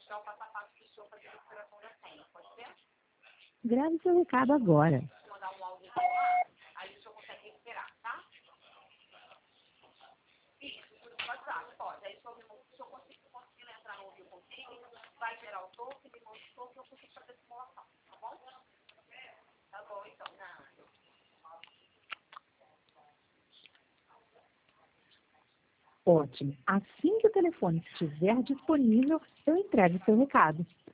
mostrar o passo a passo para o senhor fazer a recuperação da senha, pode ser? Grave seu recado agora. Vou mandar um áudio lá, aí o senhor consegue recuperar, tá? Isso, por WhatsApp, pode. Aí o senhor me mostra, se o senhor conseguir entrar no Rio Consigo, vai gerar o token, me mostra o token, eu consigo fazer a simulação, tá bom? Tá bom, então, nada. Ótimo. Assim que o telefone estiver disponível, eu entrego seu recado.